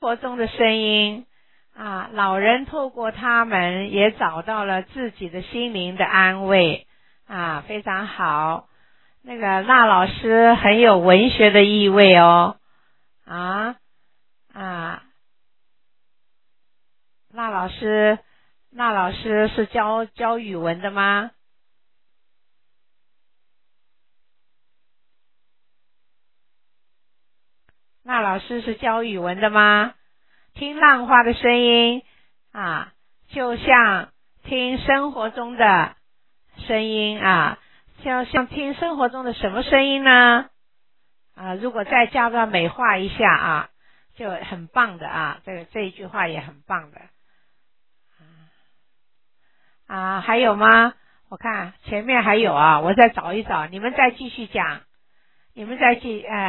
活中的声音啊，老人透过他们也找到了自己的心灵的安慰啊，非常好。那个那老师很有文学的意味哦，啊，那老师是教语文的吗？那老师是教语文的吗？听浪花的声音啊，就像听生活中的声音啊，像听生活中的什么声音呢？啊，如果再加上美化一下啊，就很棒的啊，这一句话也很棒的啊。还有吗？我看前面还有啊，我再找一找，你们再继续讲，你们再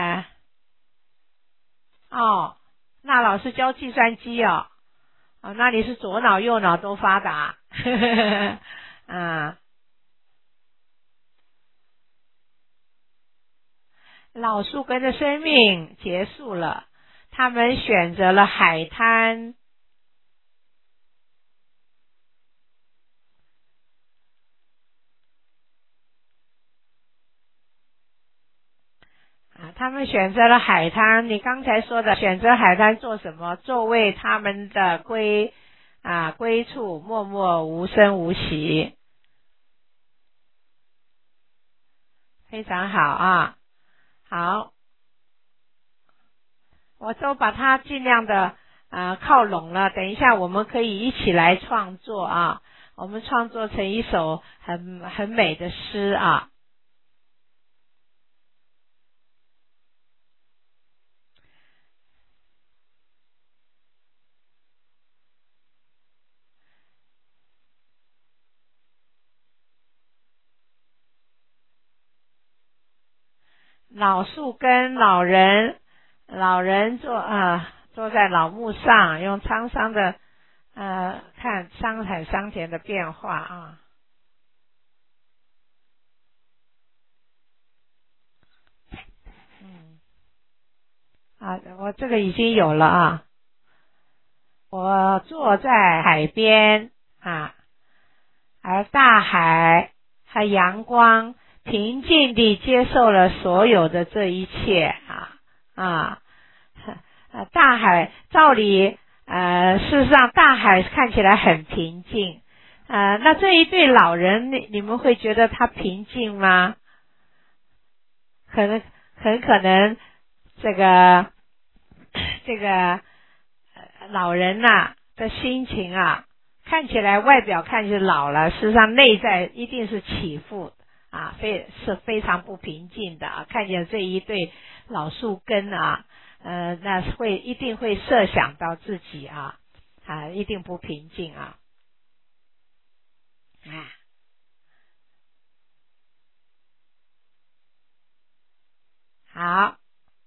哦，那老师教计算机哦，那你是左脑右脑都发达，啊，老树根的生命结束了，他们选择了海滩。啊，他们选择了海滩。你刚才说的选择海滩做什么？作为他们的归处，默默无声无息，非常好啊。好，我都把它尽量的靠拢了。等一下我们可以一起来创作啊，我们创作成一首很美的诗啊。老树跟老人坐在老木上，用沧桑的看山海桑田的变化啊。我这个已经有了啊。我坐在海边啊，而大海和阳光平静地接受了所有的这一切啊。大海照理事实上大海看起来很平静那这一对老人你们会觉得他平静吗？很可能这个老人的心情看起来外表看起来老了，事实上内在一定是起伏是非常不平静的看见这一对老树根那一定会设想到自己一定不平静好，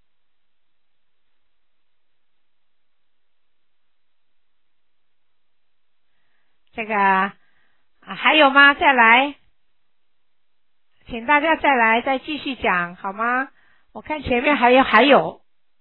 这个还有吗？再来，请大家再继续讲好吗？我看前面还有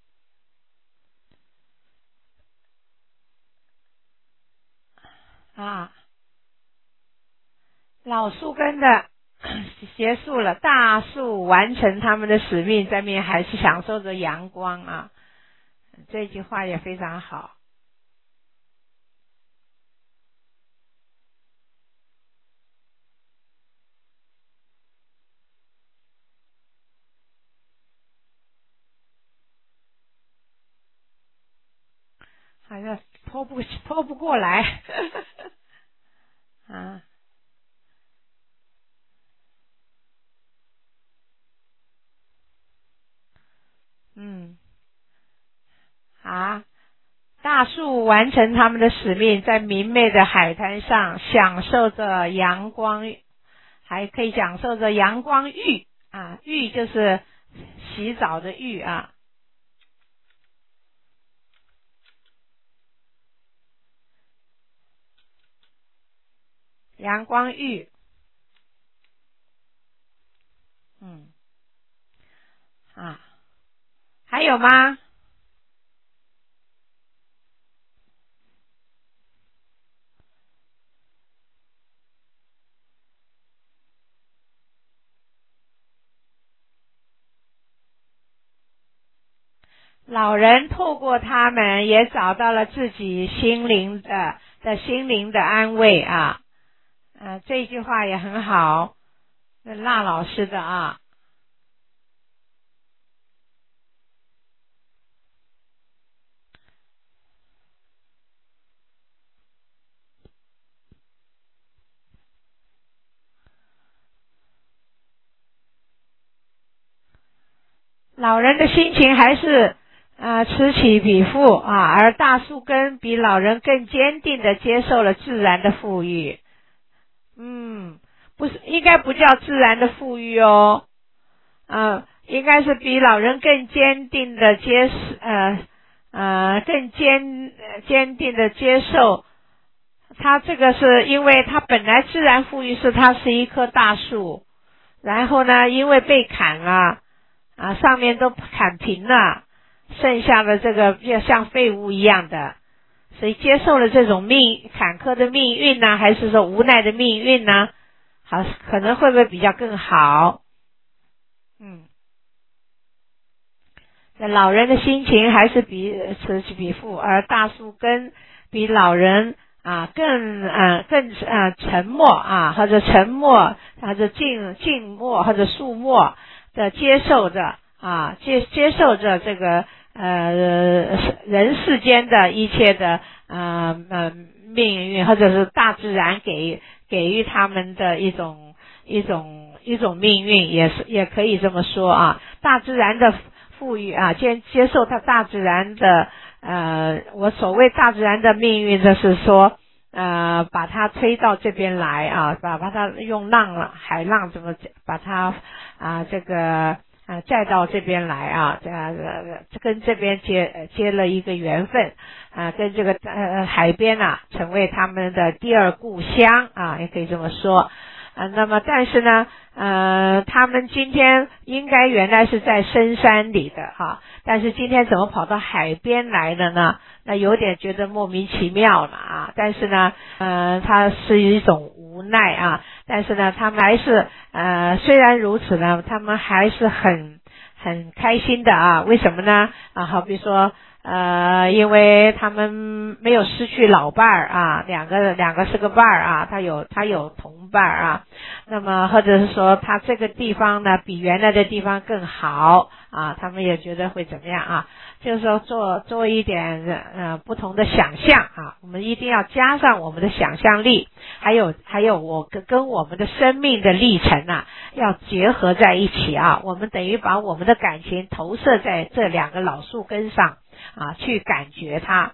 老树根的结束了，大树完成他们的使命，在面还是享受着阳光这句话也非常好。好像拖不过来大树完成他们的使命，在明媚的海滩上享受着阳光，还可以享受着阳光浴浴就是洗澡的浴阳光浴还有吗？ 老人透过他们也找到了自己心灵的安慰啊。这句话也很好，辣老师的啊。老人的心情还是此起彼伏啊，而大树根比老人更坚定地接受了自然的富裕。不是，应该不叫自然的富裕哦，应该是比老人更坚定的更坚定的接受。他这个是因为他本来自然富裕它是一棵大树，然后呢，因为被砍了上面都砍平了，剩下的这个就像废物一样的，所以接受了这种坎坷的命运呢，还是说无奈的命运呢？好，可能会不会比较更好？老人的心情还是此起彼伏，而大树根比老人更沉默或者沉默或者静默或者肃默的接受着接受着这个人世间的一切的命运，或者是大自然给予他们的一种命运，也可以这么说啊。大自然的富裕接受它大自然的我所谓大自然的命运，就是说把它推到这边来把它用海浪怎么把它这个再到这边来跟这边接了一个缘分跟这个海边成为他们的第二故乡也可以这么说。那么但是呢他们今天应该原来是在深山里的但是今天怎么跑到海边来了呢？那有点觉得莫名其妙了但是呢它是一种无奈但是呢他们还是虽然如此呢，他们还是很开心的为什么呢好比说因为他们没有失去老伴儿两个是个伴儿他有同伴儿那么或者是说他这个地方呢比原来的地方更好他们也觉得会怎么样就是说做一点不同的想象我们一定要加上我们的想象力，还有我跟我们的生命的历程要结合在一起我们等于把我们的感情投射在这两个老树根上去感觉它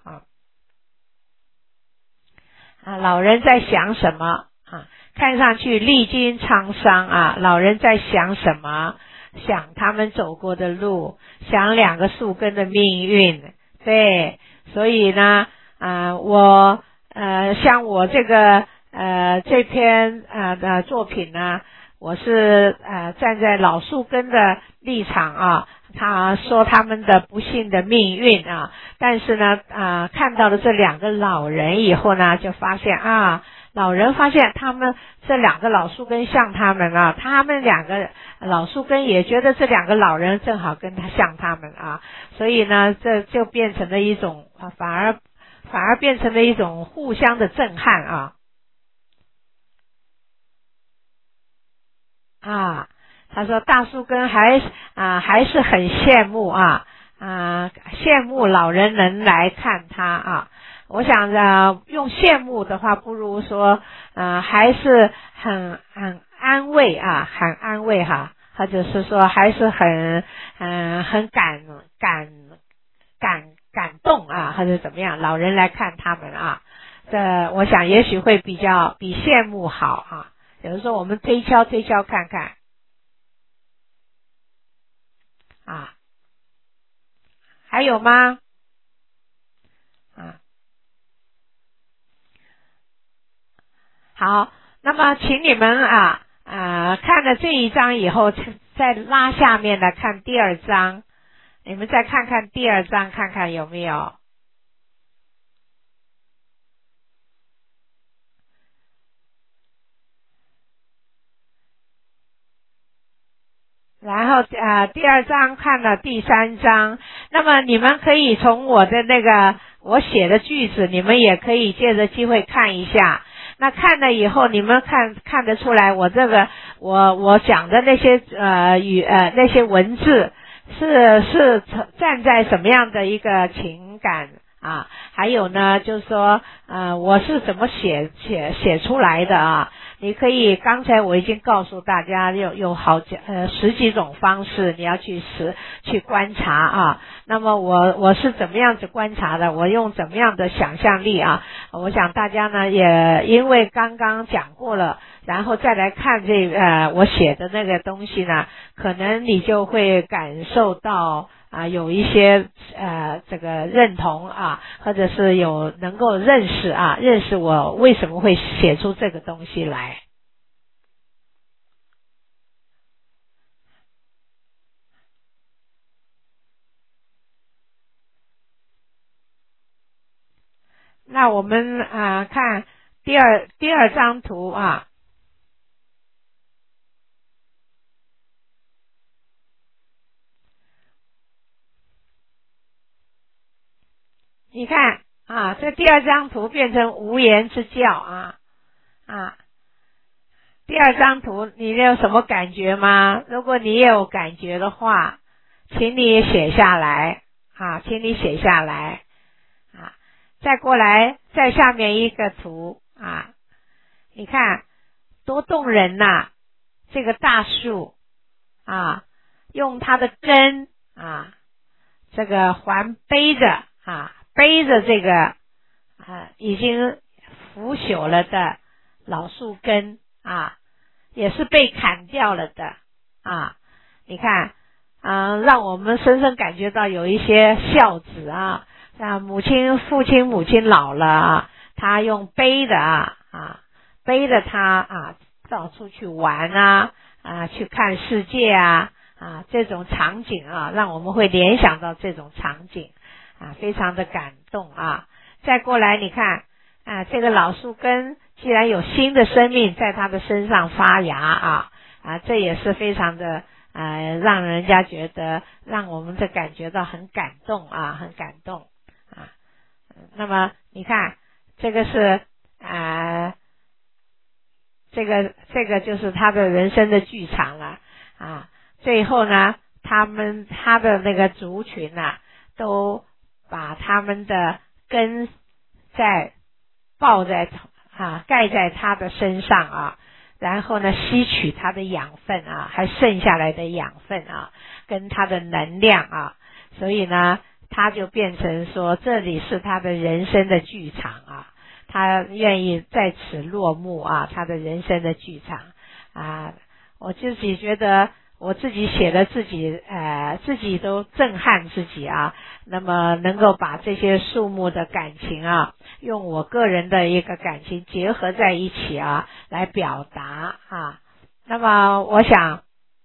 老人在想什么看上去历经沧桑老人在想什么？想他们走过的路，想两个树根的命运。对，所以呢我像我这个这篇的作品呢，我是站在老树根的立场他说他们的不幸的命运但是呢看到了这两个老人以后呢，就发现老人发现他们这两个老树根像他们他们两个老树根也觉得这两个老人正好跟他像他们所以呢这就变成了一种反而变成了一种互相的震撼他说大树根还是很羡慕羡慕老人能来看他我想用羡慕的话，不如说还是很安慰很安慰或者是说还是很感动或者怎么样，老人来看他们这我想也许会比羡慕好有的时候我们推敲看看还有吗？好，那么请你们看了这一章以后，再拉下面来看第二章，你们再看看第二章，看看有没有。然后第2章看了第3章，那么你们可以从我的那个我写的句子，你们也可以借着机会看一下。那看了以后，你们看得出来，我这个我讲的那些那些文字是站在什么样的一个情感啊？还有呢，就是说我是怎么写出来的啊？你可以，刚才我已经告诉大家有10几种方式，你要去观察啊。那么我是怎么样子观察的？我用怎么样的想象力啊？我想大家呢也因为刚刚讲过了，然后再来看我写的那个东西呢，可能你就会感受到有一些这个认同啊，或者是能够认识我为什么会写出这个东西来。那我们看第二张图啊。你看这第2张图变成无言之教第2张图你有什么感觉吗？如果你也有感觉的话，请你写下来再过来，在下面一个图你看多动人呐！这个大树用它的根这个环背着这个已经腐朽了的老树根也是被砍掉了的你看让我们深深感觉到有一些孝子父亲母亲老了他用背的背着他到处去玩去看世界这种场景让我们会联想到这种场景非常的感动再过来你看这个老树根既然有新的生命在他的身上发芽这也是非常的让人家觉得让我们感觉到很感动很感动那么你看这个是这个就是他的人生的剧场了最后呢他的那个族群都把他们的根盖在他的身上然后呢吸取他的养分还剩下来的养分跟他的能量所以呢他就变成说这里是他的人生的剧场他愿意在此落幕他的人生的剧场我自己觉得我自己写的自己都震撼自己那么能够把这些树木的感情用我个人的一个感情结合在一起来表达那么我想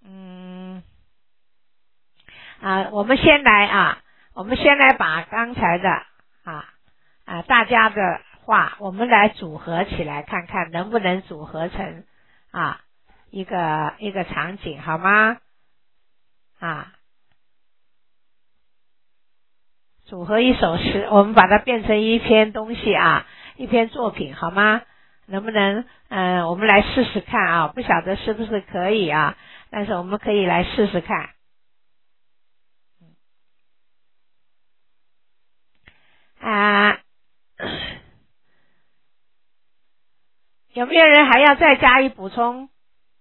我们先来把刚才的大家的话我们来组合起来看看能不能组合成一个场景好吗组合一首诗，我们把它变成一篇东西一篇作品好吗？能不能我们来试试看不晓得是不是可以但是我们可以来试试看有没有人还要再加以补充？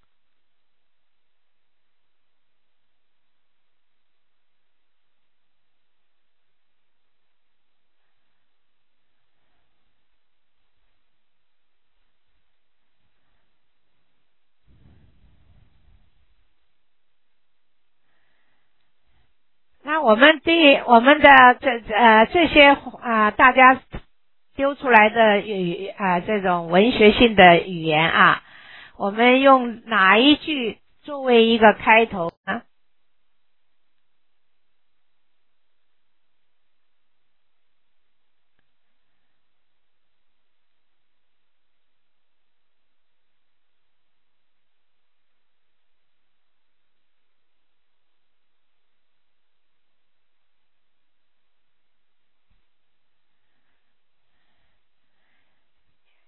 那我们的这些大家丢出来的这种文学性的语言我们用哪一句作为一个开头呢？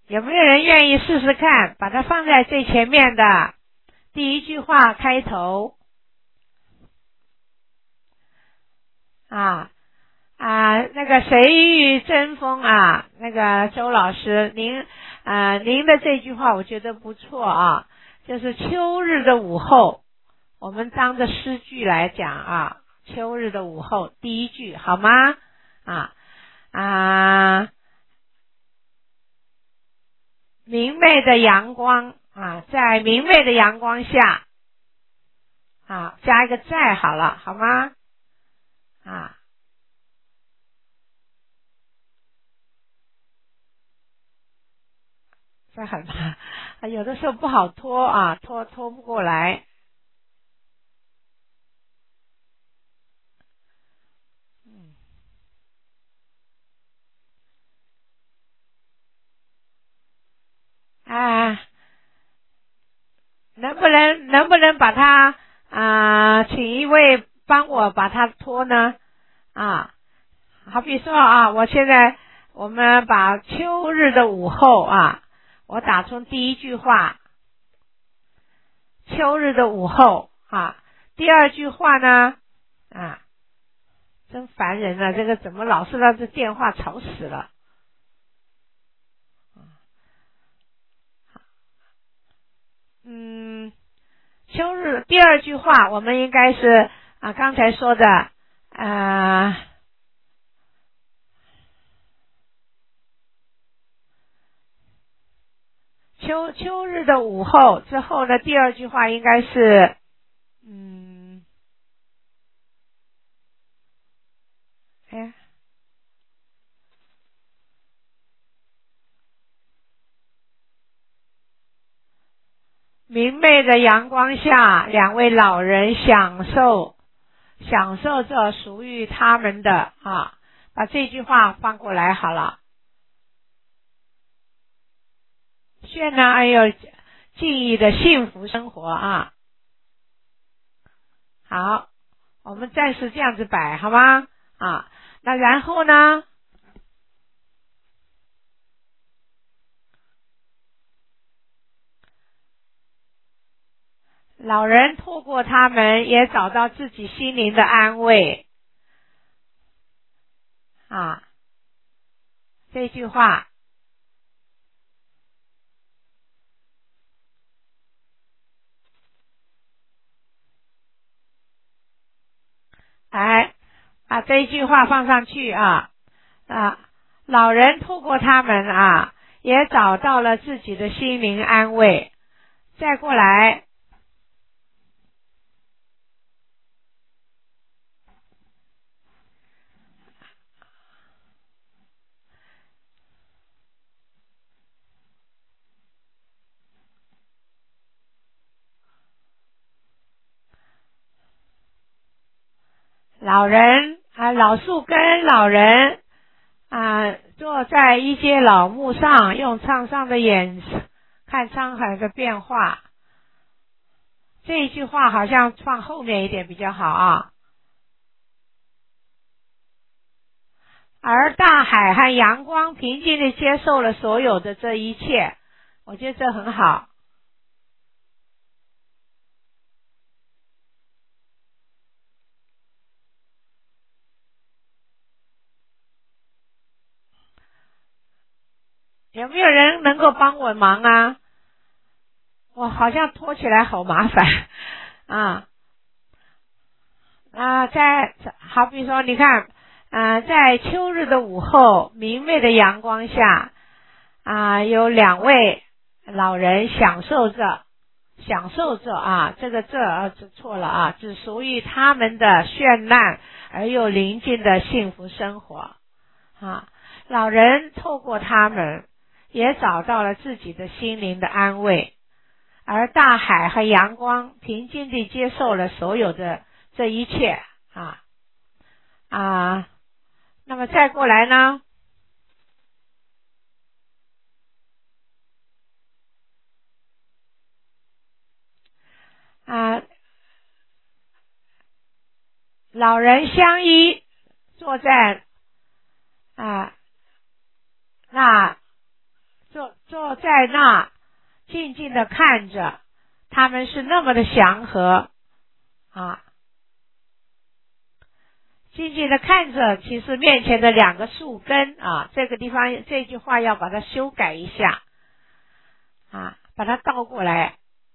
有没有人愿意试试看，把它放在最前面的第一句话开头那个谁与争锋那个周老师，您的这句话我觉得不错啊，就是秋日的午后，我们当着诗句来讲秋日的午后第一句好吗？明媚的阳光在明媚的阳光下加一个在好了，好吗？这很有的时候不好拖拖不过来。能不能把它请一位帮我把它拖呢？好比说我们把秋日的午后我打从第一句话，秋日的午后第二句话呢真烦人了，这个怎么老是让这电话吵死了。秋日第二句话我们应该是刚才说的秋日的午后之后呢，第二句话应该是明媚的阳光下，两位老人享受着属于他们的把这句话翻过来好了。绚烂而又静谧的幸福生活好，我们暂时这样子摆好吗？那然后呢？老人透过他们也找到自己心灵的安慰这句话把这一句话放上去老人透过他们也找到了自己的心灵安慰。再过来老树跟老人坐在一街老木上，用沧桑的眼看沧海的变化。这一句话好像放后面一点比较好而大海和阳光平静地接受了所有的这一切，我觉得这很好。有没有人能够帮我忙我好像拖起来好麻烦好比说你看在秋日的午后明媚的阳光下有两位老人享受着这个错了只属于他们的绚烂而又宁静的幸福生活老人透过他们也找到了自己的心灵的安慰，而大海和阳光平静地接受了所有的这一切那么再过来呢老人相依坐在坐坐在那静静的看着，他们是那么的祥和啊。静静的看着，其实面前的两个树根啊，这个地方这句话要把它修改一下啊，把它倒过来。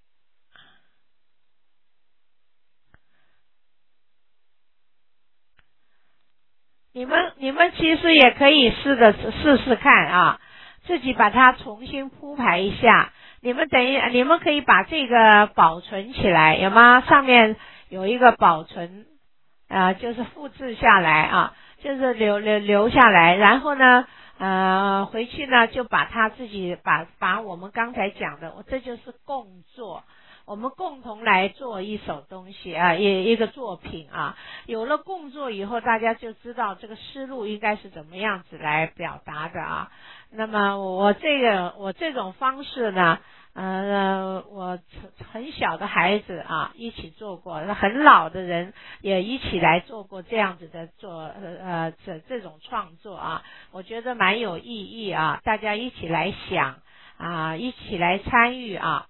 你们其实也可以试试看啊，自己把它重新铺排一下。你们可以把这个保存起来，有吗？上面有一个保存就是复制下来啊，就是留下来，然后呢回去呢就把它自己把我们刚才讲的，这就是共作。我们共同来做一首东西啊，一个作品啊。有了共作以后，大家就知道这个思路应该是怎么样子来表达的啊。那么我这种方式呢，我很小的孩子啊一起做过，很老的人也一起来做过这样子的这种创作啊，我觉得蛮有意义啊，大家一起来想啊，一起来参与啊。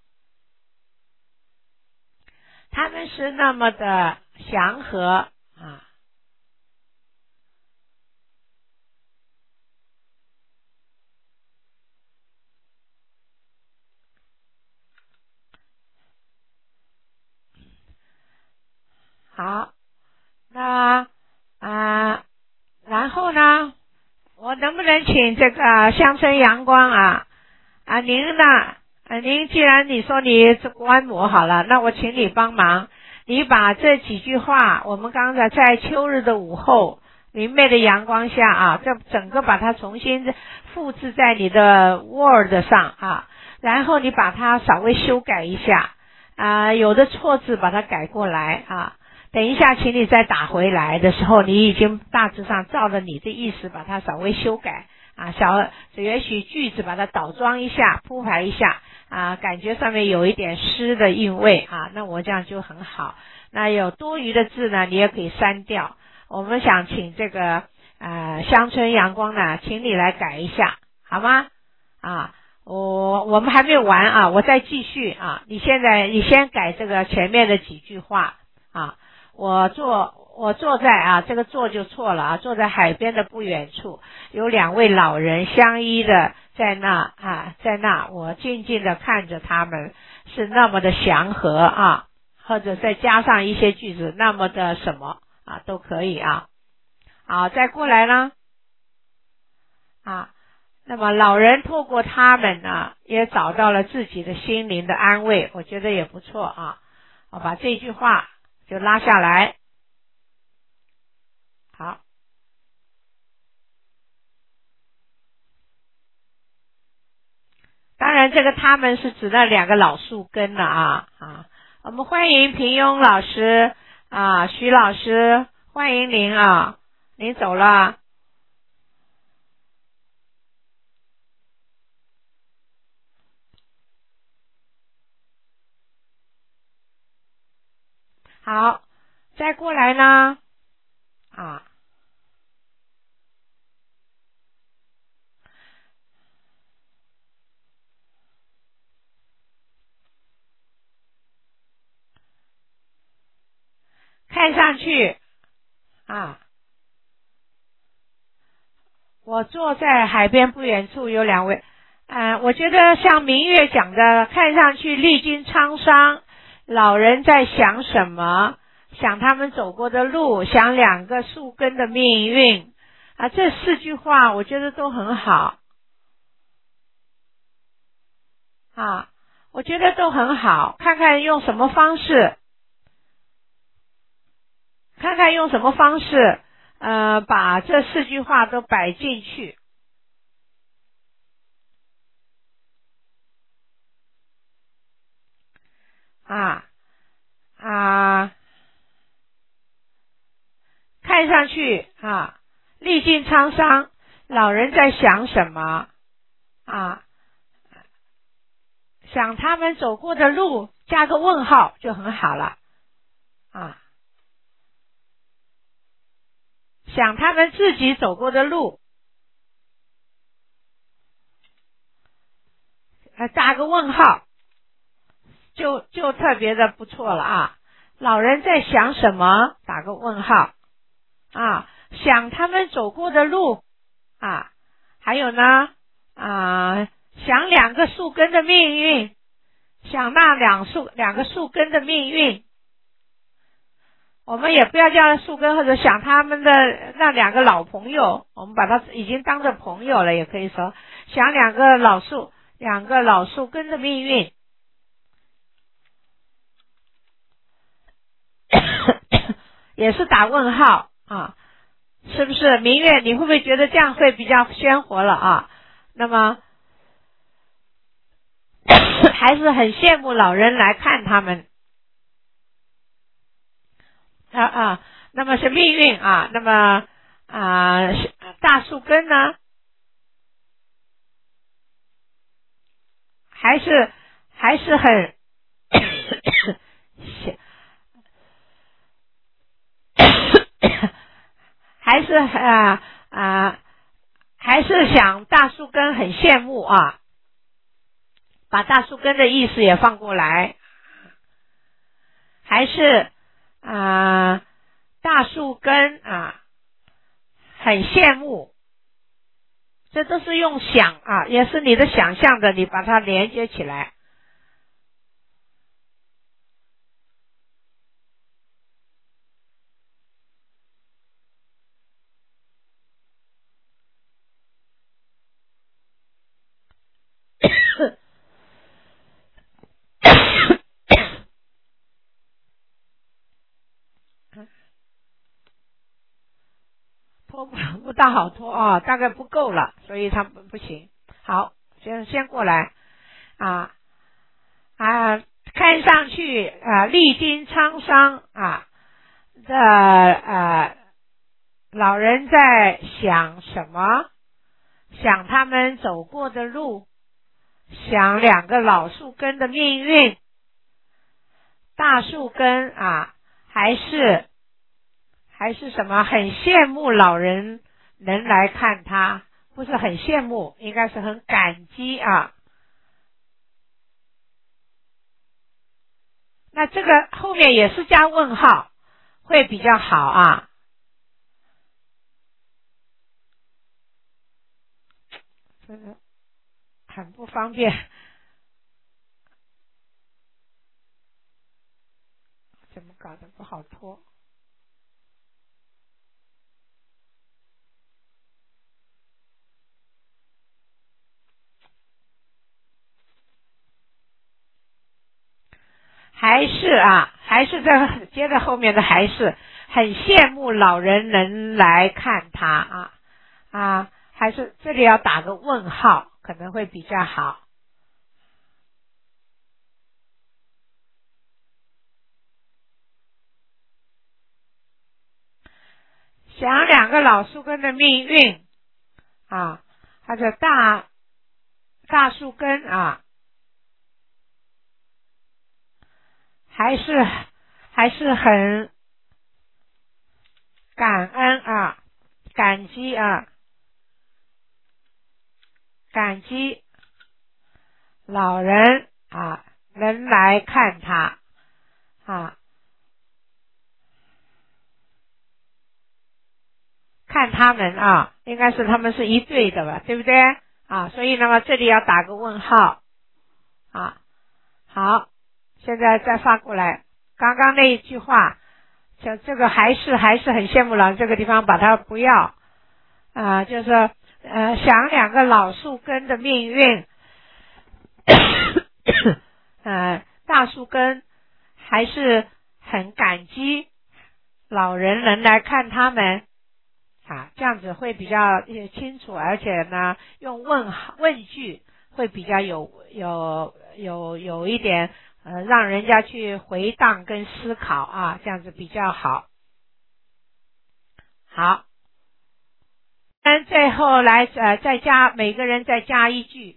他们是那么的祥和啊。好，那然后呢，我能不能请这个乡村阳光您呢？您既然你说你是观摩好了，那我请你帮忙，你把这几句话，我们刚才在秋日的午后明媚的阳光下啊，这整个把它重新复制在你的 Word 上啊，然后你把它稍微修改一下有的错字把它改过来啊。等一下请你再打回来的时候，你已经大致上照着你的意思把它稍微修改也许句子把它倒装一下，铺排一下感觉上面有一点诗的韵味那我这样就很好。那有多余的字呢，你也可以删掉。我们想请这个乡村阳光呢，请你来改一下好吗？我们还没有完我再继续你先改这个前面的几句话我坐在这个坐就错了坐在海边的不远处，有两位老人相依的在那我静静的看着他们，是那么的祥和或者再加上一些句子，那么的什么都可以好，再过来呢那么老人透过他们也找到了自己的心灵的安慰，我觉得也不错我把这句话就拉下来。好，当然这个他们是指那两个老树根了我们欢迎平庸老师徐老师，欢迎您您走了。好，再过来呢看上去我坐在海边不远处有两位我觉得像明月讲的，看上去历经沧桑，老人在想什么，想他们走过的路，想两个树根的命运这四句话我觉得都很好我觉得都很好，看看用什么方式把这四句话都摆进去看上去历尽沧桑，老人在想什么想他们走过的路，加个问号就很好了想他们自己走过的路， 打个问号，就特别的不错了啊。老人在想什么？打个问号啊。想他们走过的路啊，还有呢想两个树根的命运，想那两个树根的命运。我们也不要叫树根，或者想他们的那两个老朋友，我们把他已经当成朋友了，也可以说想两个老树根的命运。也是打问号啊，是不是？明月，你会不会觉得这样会比较鲜活了啊？那么还是很羡慕老人来看他们那么是命运啊。那么大树根呢，还是很还是想大树根很羡慕啊，把大树根的意思也放过来，还是大树根很羡慕，这都是用想也是你的想象的，你把它连接起来。拖不大好拖大概不够了，所以它不行。好，先过来看上去历经沧桑老人在想什么？想他们走过的路，想两个老树根的命运。大树根还是什么？很羡慕老人能来看他，不是很羡慕，应该是很感激那这个后面也是加问号，会比较好这个很不方便，怎么搞得不好拖？还是这接着后面的还是很羡慕老人能来看他还是这里要打个问号，可能会比较好。想两个老树根的命运或者大树根还是很感恩感激感激老人能来看他看他们应该是他们是一对的吧，对不对所以那么这里要打个问号好，现在再发过来，刚刚那一句话，这个还是很羡慕了，这个地方把它不要就是想两个老树根的命运大树根还是很感激老人能来看他们这样子会比较清楚，而且呢用问句会比较有一点让人家去回荡跟思考这样子比较好。好，最后来再加每个人再加一句。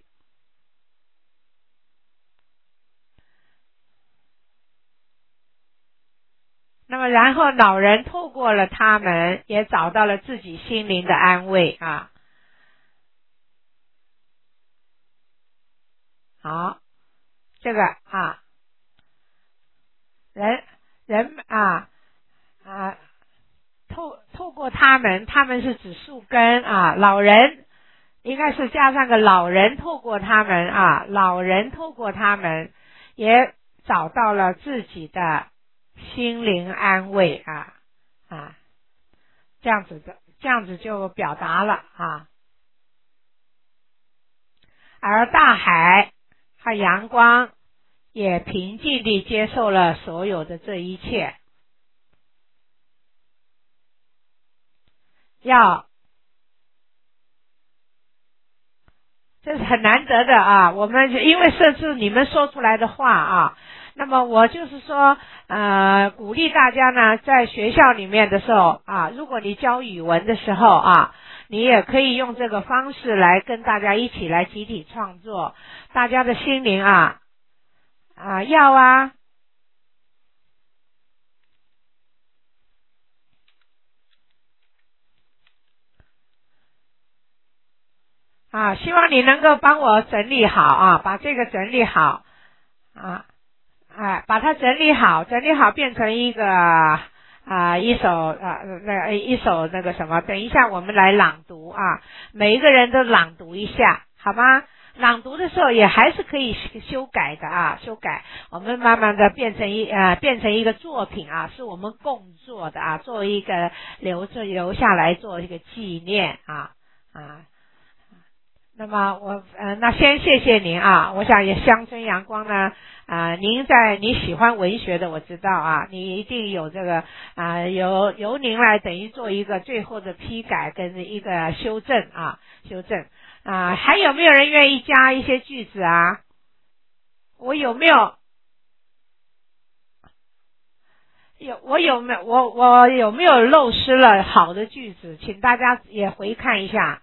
那么然后老人透过了他们也找到了自己心灵的安慰好，这个啊，人透过他们是指树根啊，老人应该是加上个老人，透过他们啊，老人透过他们也找到了自己的心灵安慰这样子就表达了啊。而大海和阳光也平静地接受了所有的这一切。这是很难得的啊！我们因为是你们说出来的话啊，那么我就是说，鼓励大家呢，在学校里面的时候啊，如果你教语文的时候啊，你也可以用这个方式来跟大家一起来集体创作，大家的心灵希望你能够帮我整理好啊，把这个整理好把它整理好变成一个一首那个什么，等一下我们来朗读啊，每一个人都朗读一下，好吗？朗读的时候也还是可以修改的修改，我们慢慢的变成一个作品是我们共作的作为一个留下来做一个纪念那么那先谢谢您我想也乡村阳光呢你喜欢文学的，我知道你一定有这个由您来等于做一个最后的批改跟一个修正还有没有人愿意加一些句子我有没有漏失了好的句子，请大家也回看一下。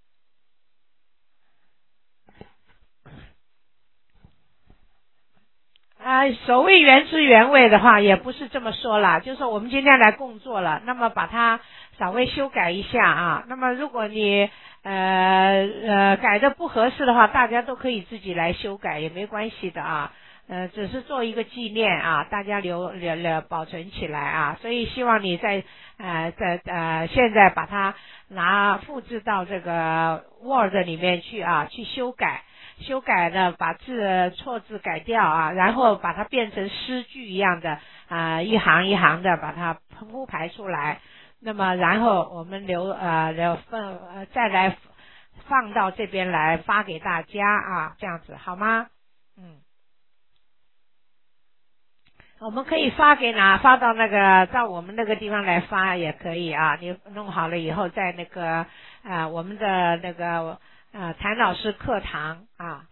所谓原汁原味的话也不是这么说啦，就是说我们今天来共作了，那么把它稍微修改一下那么如果你改的不合适的话，大家都可以自己来修改也没关系的只是做一个纪念大家留保存起来所以希望你在现在把它复制到这个 Word 里面去去修改的，把错字改掉然后把它变成诗句一样的一行一行的把它铺排出来，那么然后我们再来放到这边来发给大家这样子好吗？我们可以发到那个到我们那个地方来发也可以你弄好了以后在那个我们的那个谭老师课堂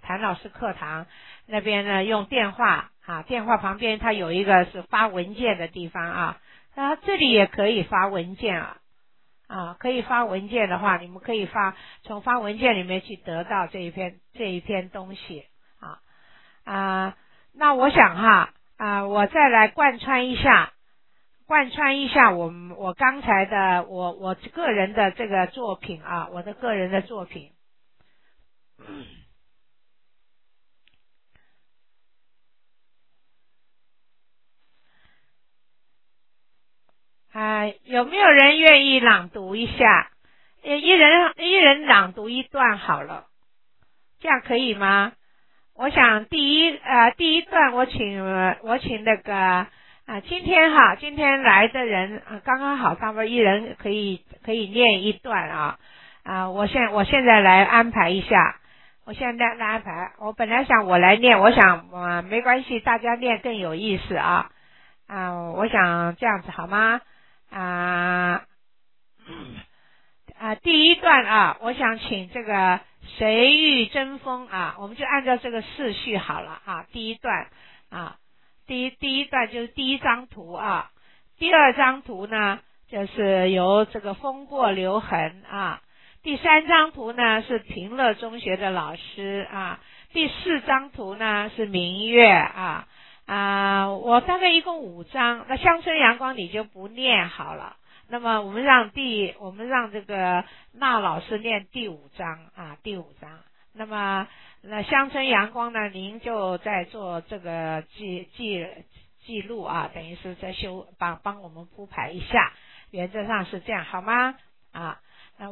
那边呢用电话电话旁边它有一个是发文件的地方这里也可以发文件可以发文件的话，你们可以从发文件里面去得到这一篇东西那我想我再来贯穿一下我刚才的我个人的这个作品我的个人的作品有没有人愿意朗读一下？一人朗读一段好了，这样可以吗？我想第一段我请那个今天来的人刚刚好，他们一人可以念一段我现在来安排一下，我现在来安排。我本来想我来念，我想没关系，大家念更有意思我想这样子好吗？第一段我想请这个谁欲争锋我们就按照这个次序好了第一段第一段就是第一张图第二张图呢就是由这个风过留痕第三张图呢是平乐中学的老师第四张图呢是明月我大概一共5张，那乡村阳光你就不念好了。那么我们让这个那老师念第5章第5章那么乡村阳光呢，您就在做这个记录啊，等于是在帮我们铺排一下，原则上是这样，好吗？啊，那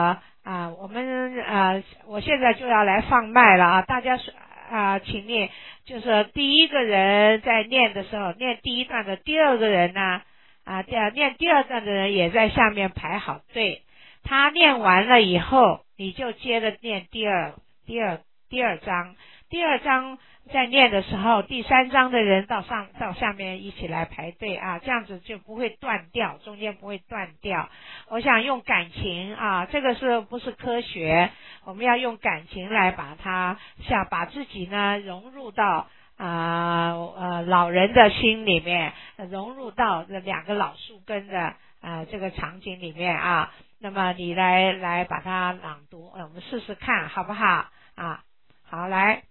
我现在就要来放麦了啊，大家请念，就是第一个人在念的时候，念第一段的第二个人呢，念第二段的人也在下面排好队，他念完了以后，你就接着念第二章，第二章在念的时候，第三章的人到下面一起来排队啊，这样子就不会断掉，中间不会断掉。我想用感情啊，这个是不是科学？我们要用感情来把自己呢融入到老人的心里面，融入到这两个老树根的这个场景里面啊。那么你来把它朗读，我们试试看好不好啊？好，来。